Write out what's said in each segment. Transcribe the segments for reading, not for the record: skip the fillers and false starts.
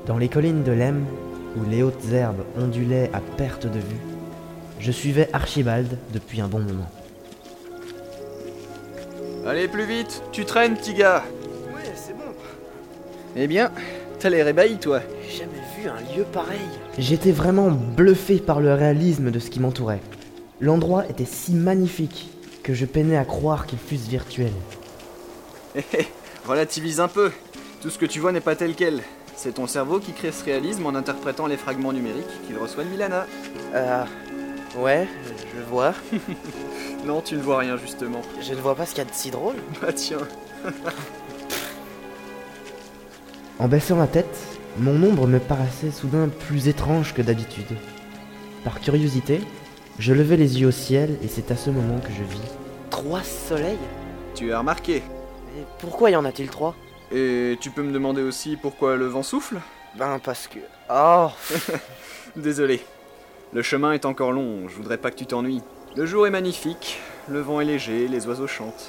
Dans les collines de Lem, où les hautes herbes ondulaient à perte de vue, je suivais Archibald depuis un bon moment. Allez, plus vite, tu traînes, petit gars. Ouais, c'est bon. Eh bien, t'as l'air ébahi, toi. J'ai jamais vu un lieu pareil. J'étais vraiment bluffé par le réalisme de ce qui m'entourait. L'endroit était si magnifique que je peinais à croire qu'il fût virtuel. Relativise un peu. Tout ce que tu vois n'est pas tel quel. C'est ton cerveau qui crée ce réalisme en interprétant les fragments numériques qu'il reçoit de Milana. Ouais, je vois. Non, tu ne vois rien, justement. Je ne vois pas ce qu'il y a de si drôle. Bah tiens. En baissant la tête, mon ombre me paraissait soudain plus étrange que d'habitude. Par curiosité, je levai les yeux au ciel et c'est à ce moment que je vis. 3 soleils? Tu as remarqué. Et pourquoi y en a-t-il 3? Et tu peux me demander aussi pourquoi le vent souffle? Ben parce que... Oh. Désolé. Le chemin est encore long, je voudrais pas que tu t'ennuies. Le jour est magnifique, le vent est léger, les oiseaux chantent.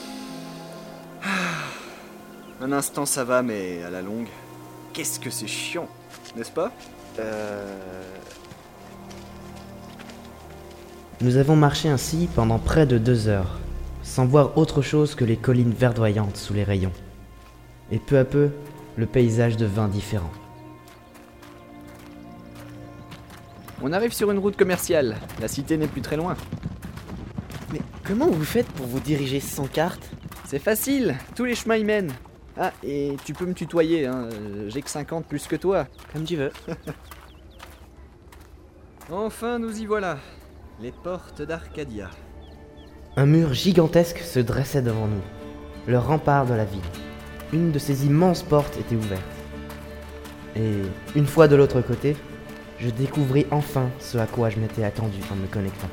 Un instant ça va, mais à la longue, qu'est-ce que c'est chiant, n'est-ce pas? Nous avons marché ainsi pendant près de 2 heures, sans voir autre chose que les collines verdoyantes sous les rayons. Et peu à peu, le paysage devint différent. On arrive sur une route commerciale, la cité n'est plus très loin. Mais comment vous faites pour vous diriger sans carte? C'est facile, tous les chemins y mènent. Ah, et tu peux me tutoyer, hein, j'ai que 50 plus que toi. Comme tu veux. Enfin, nous y voilà. Les portes d'Arcadia. Un mur gigantesque se dressait devant nous, le rempart de la ville. Une de ces immenses portes était ouverte. Et une fois de l'autre côté, je découvris enfin ce à quoi je m'étais attendu en me connectant.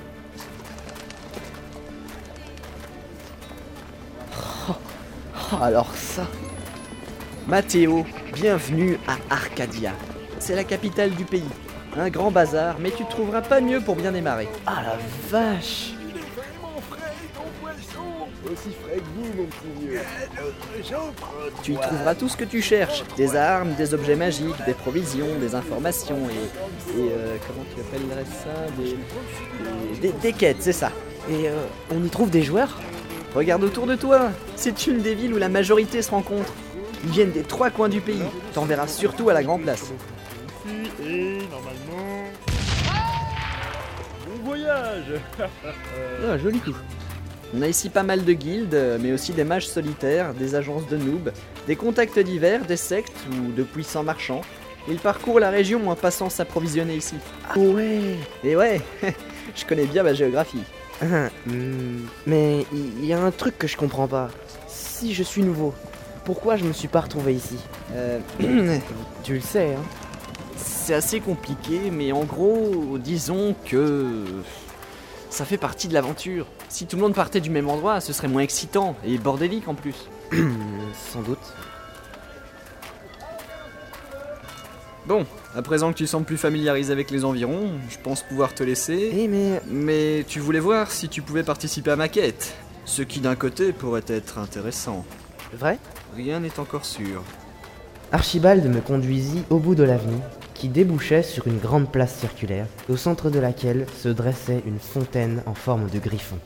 Oh, alors ça... Mathéo, bienvenue à Arcadia. C'est la capitale du pays. Un grand bazar, mais tu trouveras pas mieux pour bien démarrer. Ah la vache! Il est vraiment frais, ton poisson! Aussi frais que vous, mon petit vieux. Tu y trouveras tout ce que tu cherches. Des armes, des objets magiques, des provisions, des informations et comment tu appellerais ça? Des quêtes, c'est ça. Et on y trouve des joueurs? Regarde autour de toi. C'est une des villes où la majorité se rencontre. Ils viennent des 3 coins du pays. T'en verras surtout à la Grand Place. Et normalement... Bon voyage. Ah, joli coup. On a ici pas mal de guildes, mais aussi des mages solitaires, des agences de noobs, des contacts divers, des sectes ou de puissants marchands. Ils parcourent la région en passant s'approvisionner ici. Ah ouais! Et ouais, je connais bien ma géographie. Mais il y a un truc que je comprends pas. Si je suis nouveau, pourquoi je me suis pas retrouvé ici? Tu le sais, hein? C'est assez compliqué, mais en gros, disons que ça fait partie de l'aventure. Si tout le monde partait du même endroit, ce serait moins excitant et bordélique en plus. Sans doute. Bon, à présent que tu sembles plus familiarisé avec les environs, je pense pouvoir te laisser. Eh mais... Mais tu voulais voir si tu pouvais participer à ma quête. Ce qui d'un côté pourrait être intéressant. Vrai? Rien n'est encore sûr. Archibald me conduisit au bout de l'avenue, qui débouchait sur une grande place circulaire, au centre de laquelle se dressait une fontaine en forme de griffon.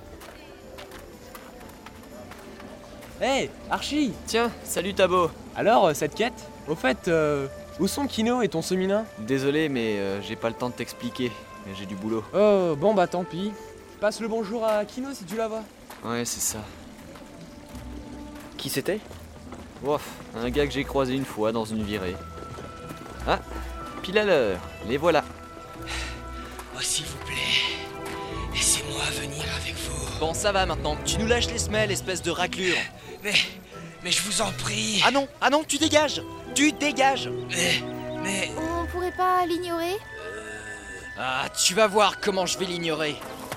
Hey, Archie! Tiens, salut Tabo. Alors, cette quête? Au fait, où sont Kino et ton semi-nain? Désolé, mais j'ai pas le temps de t'expliquer. Mais j'ai du boulot. Oh, bon bah tant pis. Passe le bonjour à Kino si tu la vois. Ouais, c'est ça. Qui c'était? Ouf, un gars que j'ai croisé une fois dans une virée. Ah, pile à l'heure, les voilà. Oh, s'il vous plaît, laissez-moi venir avec vous. Bon, ça va maintenant. Tu nous lâches les semelles, espèce de raclure. Mais je vous en prie. Ah non, tu dégages. Tu dégages. Mais... On pourrait pas l'ignorer? Ah, tu vas voir comment je vais l'ignorer.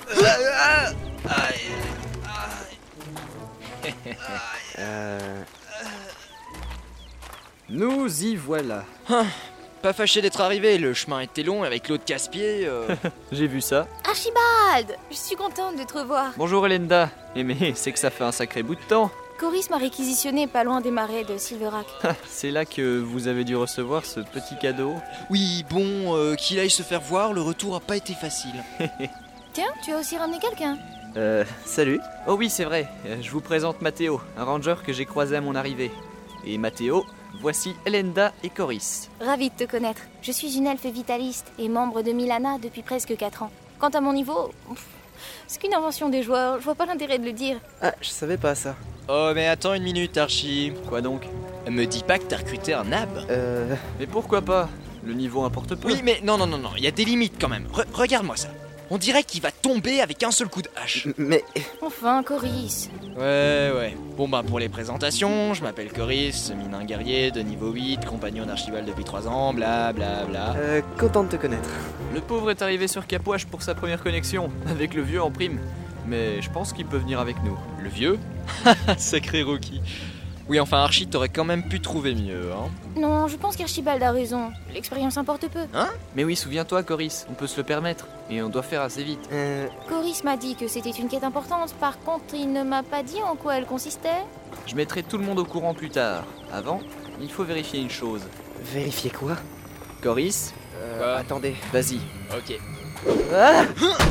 Nous y voilà. Pas fâché d'être arrivé, le chemin était long avec l'eau de casse-pied. J'ai vu ça. Archibald! Je suis contente de te revoir. Bonjour Elenda. Eh mais c'est que ça fait un sacré bout de temps. Coris m'a réquisitionné pas loin des marais de Silverac. C'est là que vous avez dû recevoir ce petit cadeau. Oui, bon, qu'il aille se faire voir, le retour a pas été facile. Tiens, tu as aussi ramené quelqu'un? Salut. Oh oui, c'est vrai. Je vous présente Matteo, un ranger que j'ai croisé à mon arrivée. Et Matteo, voici Elenda et Coris. Ravi de te connaître. Je suis une elfe vitaliste et membre de Milana depuis presque 4 ans. Quant à mon niveau, c'est qu'une invention des joueurs, je vois pas l'intérêt de le dire. Ah, je savais pas ça. Oh, mais attends une minute, Archie. Quoi donc? Me dis pas que t'as recruté un nab. Mais pourquoi pas? Le niveau importe peu. Oui, mais non, il y a des limites quand même. Regarde-moi ça. On dirait qu'il va tomber avec un seul coup de hache. Mais... Enfin, Coris. Ouais. Bon bah pour les présentations, je m'appelle Coris, minin guerrier de niveau 8, compagnon d'Archibald depuis 3 ans, bla bla bla. content de te connaître. Le pauvre est arrivé sur Capouache pour sa première connexion, avec le vieux en prime. Mais je pense qu'il peut venir avec nous. Le vieux? Sacré rookie. Oui, enfin Archie, t'aurais quand même pu trouver mieux, hein. Non, je pense qu'Archibald a raison. L'expérience importe peu. Hein? Mais oui, souviens-toi Coris, on peut se le permettre. Et on doit faire assez vite. Coris m'a dit que c'était une quête importante. Par contre, il ne m'a pas dit en quoi elle consistait. Je mettrai tout le monde au courant plus tard. Avant, il faut vérifier une chose. Vérifier quoi? Coris, Quoi? Attendez. vas-y. Ok. Ah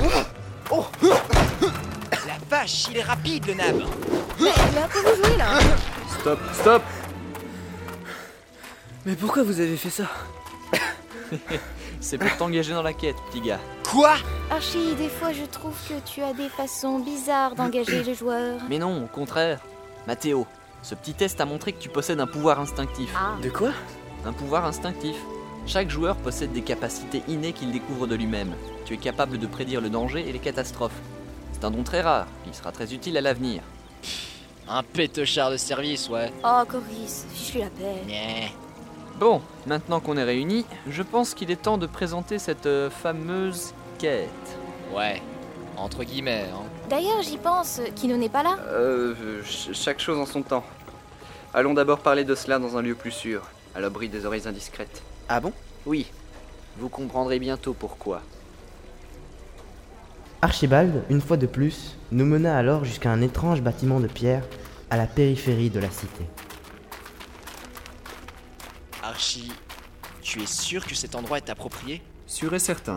La vache, il est rapide le nab. Mais là, que vous jouez là? Stop. Mais pourquoi vous avez fait ça? C'est pour t'engager dans la quête, petit gars. Quoi? Archie, des fois je trouve que tu as des façons bizarres d'engager les joueurs. Mais non, au contraire. Mathéo, ce petit test a montré que tu possèdes un pouvoir instinctif. Ah. De quoi? Un pouvoir instinctif. Chaque joueur possède des capacités innées qu'il découvre de lui-même. Tu es capable de prédire le danger et les catastrophes. C'est un don très rare, qui sera très utile à l'avenir. Un pétochard de service, ouais. Oh, Coris, fiche-lui la paix. Nyeh. Bon, maintenant qu'on est réunis, je pense qu'il est temps de présenter cette fameuse quête. Ouais, entre guillemets, hein. D'ailleurs, j'y pense, Kino n'est pas là? Chaque chose en son temps. Allons d'abord parler de cela dans un lieu plus sûr, à l'abri des oreilles indiscrètes. Ah bon? Oui, vous comprendrez bientôt pourquoi. Archibald, une fois de plus, nous mena alors jusqu'à un étrange bâtiment de pierre à la périphérie de la cité. Archie, tu es sûr que cet endroit est approprié? Sûr et certain.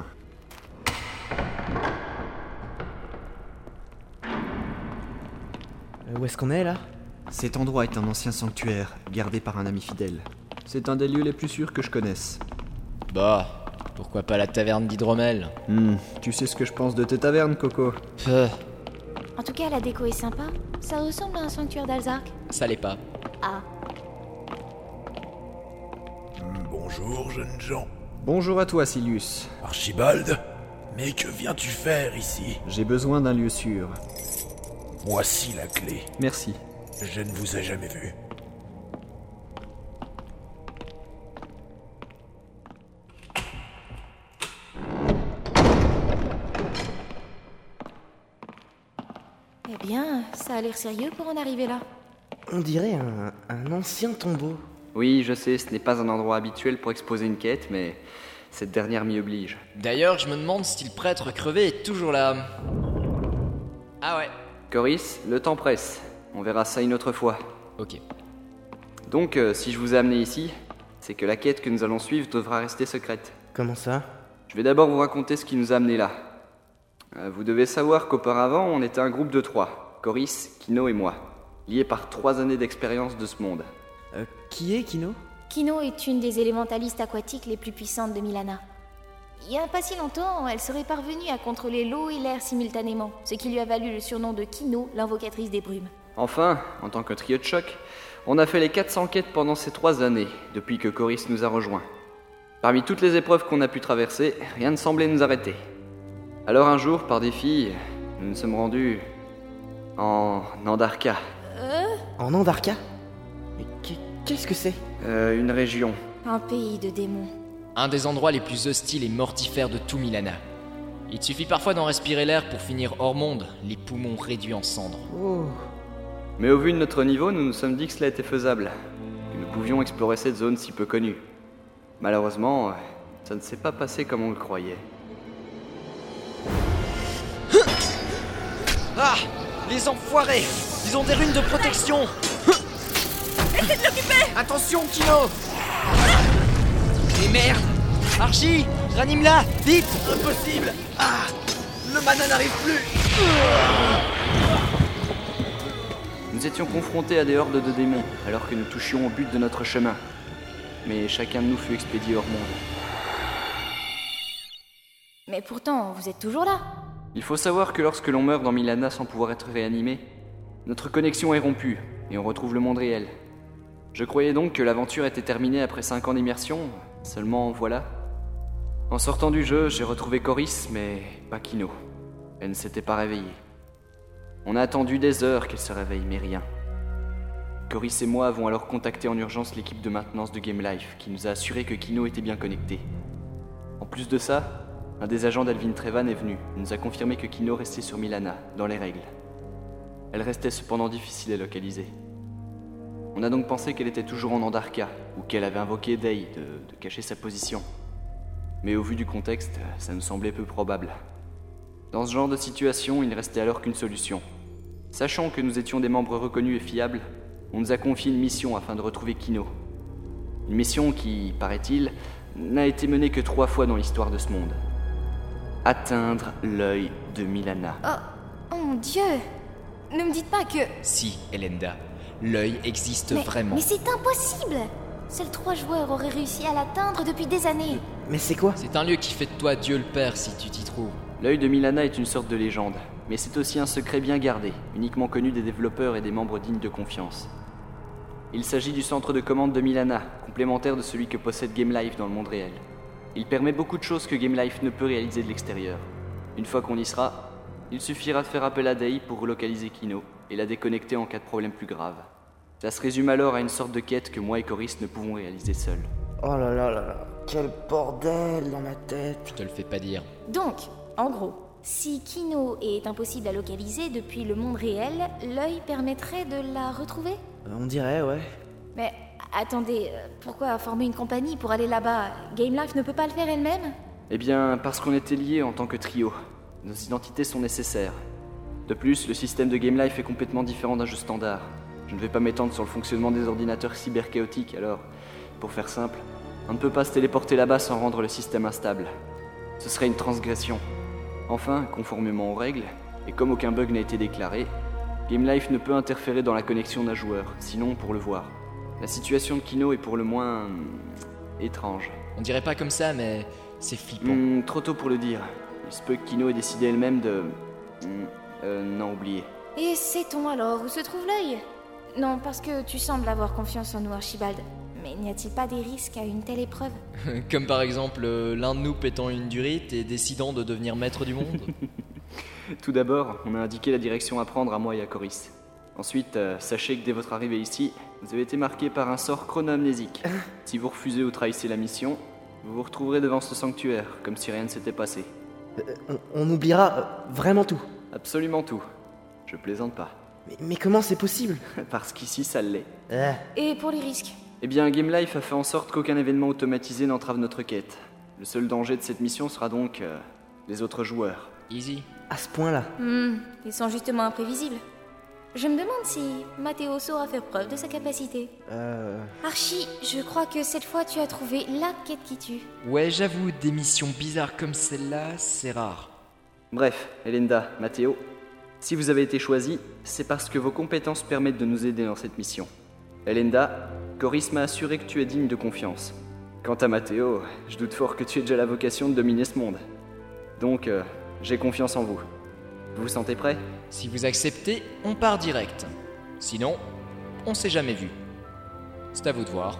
Où est-ce qu'on est là? Cet endroit est un ancien sanctuaire, gardé par un ami fidèle. C'est un des lieux les plus sûrs que je connaisse. Bah, pourquoi pas la taverne d'Hydromel? Tu sais ce que je pense de tes tavernes, Coco? En tout cas, la déco est sympa. Ça ressemble à un sanctuaire d'Alzark. Ça l'est pas. Ah. Bonjour, jeunes gens. Bonjour à toi, Silius. Archibald, mais que viens-tu faire ici? J'ai besoin d'un lieu sûr. Voici la clé. Merci. Je ne vous ai jamais vu. Eh bien, ça a l'air sérieux pour en arriver là. On dirait un ancien tombeau. Oui, je sais, ce n'est pas un endroit habituel pour exposer une quête, mais cette dernière m'y oblige. D'ailleurs, je me demande si le prêtre crevé est toujours là. Ah ouais. Coris, le temps presse. On verra ça une autre fois. Ok. Donc, si je vous ai amené ici, c'est que la quête que nous allons suivre devra rester secrète. Comment ça? Je vais d'abord vous raconter ce qui nous a amené là. Vous devez savoir qu'auparavant, on était un groupe de 3. Coris, Kino et moi. Liés par 3 années d'expérience de ce monde. Qui est Kino? Kino est une des élémentalistes aquatiques les plus puissantes de Milana. Il y a pas si longtemps, elle serait parvenue à contrôler l'eau et l'air simultanément, ce qui lui a valu le surnom de Kino, l'invocatrice des brumes. Enfin, en tant que trio de choc, on a fait les 400 quêtes pendant ces 3 années, depuis que Coris nous a rejoints. Parmi toutes les épreuves qu'on a pu traverser, rien ne semblait nous arrêter. Alors un jour, par défi, nous nous sommes rendus en Andarka. En Andarka? Mais qu'est-ce que c'est? Une région. Un pays de démons. Un des endroits les plus hostiles et mortifères de tout Milana. Il suffit parfois d'en respirer l'air pour finir hors monde, les poumons réduits en cendres. Oh. Mais au vu de notre niveau, nous nous sommes dit que cela était faisable, que nous pouvions explorer cette zone si peu connue. Malheureusement, ça ne s'est pas passé comme on le croyait. Ah! Les enfoirés! Ils ont des runes de protection. Essayez de l'occuper. Attention, Kino. Et merde. Archie, ranime-la, vite. Impossible. Ah, le mana n'arrive plus. Nous étions confrontés à des hordes de démons, alors que nous touchions au but de notre chemin. Mais chacun de nous fut expédié hors monde. Mais pourtant, vous êtes toujours là. Il faut savoir que lorsque l'on meurt dans Milana sans pouvoir être réanimé, notre connexion est rompue, et on retrouve le monde réel. Je croyais donc que l'aventure était terminée après 5 ans d'immersion, seulement voilà. En sortant du jeu, j'ai retrouvé Coris, mais pas Kino. Elle ne s'était pas réveillée. On a attendu des heures qu'elle se réveille, mais rien. Coris et moi avons alors contacté en urgence l'équipe de maintenance de Game Life, qui nous a assuré que Kino était bien connecté. En plus de ça, un des agents d'Alvin Trevan est venu et nous a confirmé que Kino restait sur Milana, dans les règles. Elle restait cependant difficile à localiser. On a donc pensé qu'elle était toujours en Andarka, ou qu'elle avait invoqué Day de cacher sa position. Mais au vu du contexte, ça nous semblait peu probable. Dans ce genre de situation, il ne restait alors qu'une solution. Sachant que nous étions des membres reconnus et fiables, on nous a confié une mission afin de retrouver Kino. Une mission qui, paraît-il, n'a été menée que 3 fois dans l'histoire de ce monde. Atteindre l'œil de Milana. Oh mon Dieu. Ne me dites pas que... Si, Elenda, l'œil existe vraiment. Mais c'est impossible. Seuls 3 joueurs auraient réussi à l'atteindre depuis des années. Mais c'est quoi? C'est un lieu qui fait de toi Dieu le Père si tu t'y trouves. L'œil de Milana est une sorte de légende, mais c'est aussi un secret bien gardé, uniquement connu des développeurs et des membres dignes de confiance. Il s'agit du centre de commande de Milana, complémentaire de celui que possède Game Life dans le monde réel. Il permet beaucoup de choses que Game Life ne peut réaliser de l'extérieur. Une fois qu'on y sera, il suffira de faire appel à Day pour relocaliser Kino et la déconnecter en cas de problème plus grave. Ça se résume alors à une sorte de quête que moi et Coris ne pouvons réaliser seuls. Oh là là là là, quel bordel dans ma tête. Je te le fais pas dire. Donc, en gros, si Kino est impossible à localiser depuis le monde réel, l'œil permettrait de la retrouver? On dirait, ouais. Mais attendez, pourquoi former une compagnie pour aller là-bas? Game Life ne peut pas le faire elle-même? Eh bien, parce qu'on était liés en tant que trio. Nos identités sont nécessaires. De plus, le système de Game Life est complètement différent d'un jeu standard. Je ne vais pas m'étendre sur le fonctionnement des ordinateurs cyberchaotiques, alors, pour faire simple, on ne peut pas se téléporter là-bas sans rendre le système instable. Ce serait une transgression. Enfin, conformément aux règles, et comme aucun bug n'a été déclaré, Game Life ne peut interférer dans la connexion d'un joueur, sinon pour le voir. La situation de Kino est pour le moins... étrange. On dirait pas comme ça, mais c'est flippant. Trop tôt pour le dire. Il se peut que Kino ait décidé elle-même de... non, oublié. Et sait-on alors où se trouve l'œil? Non, parce que tu sembles avoir confiance en nous, Archibald. Mais n'y a-t-il pas des risques à une telle épreuve? Comme par exemple l'un de nous pétant une durite et décidant de devenir maître du monde. Tout d'abord, on a indiqué la direction à prendre à moi et à Coris. Ensuite, sachez que dès votre arrivée ici, vous avez été marqué par un sort chronoamnésique. Si vous refusez ou trahissez la mission, vous vous retrouverez devant ce sanctuaire, comme si rien ne s'était passé. On oubliera vraiment tout. Absolument tout. Je plaisante pas. Mais comment c'est possible? Parce qu'ici, ça l'est. Et pour les risques? Eh bien, Game Life a fait en sorte qu'aucun événement automatisé n'entrave notre quête. Le seul danger de cette mission sera donc les autres joueurs. Easy. À ce point-là. Ils sont justement imprévisibles. Je me demande si Matteo saura faire preuve de sa capacité. Archie, je crois que cette fois tu as trouvé la quête qui tue. Ouais, j'avoue, des missions bizarres comme celle-là, c'est rare. Bref, Elenda, Matteo, si vous avez été choisis, c'est parce que vos compétences permettent de nous aider dans cette mission. Elenda, Coris m'a assuré que tu es digne de confiance. Quant à Matteo, je doute fort que tu aies déjà la vocation de dominer ce monde. Donc, j'ai confiance en vous. Vous vous sentez prêts? Si vous acceptez, on part direct. Sinon, on s'est jamais vu. C'est à vous de voir.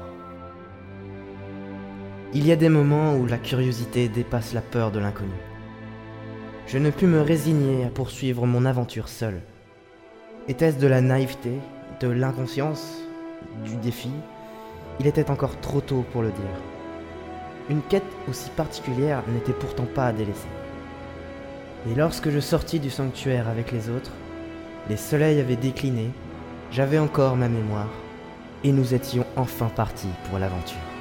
Il y a des moments où la curiosité dépasse la peur de l'inconnu. Je ne pus me résigner à poursuivre mon aventure seul. Était-ce de la naïveté, de l'inconscience, du défi? Il était encore trop tôt pour le dire. Une quête aussi particulière n'était pourtant pas à délaisser. Et lorsque je sortis du sanctuaire avec les autres, les soleils avaient décliné, j'avais encore ma mémoire, et nous étions enfin partis pour l'aventure.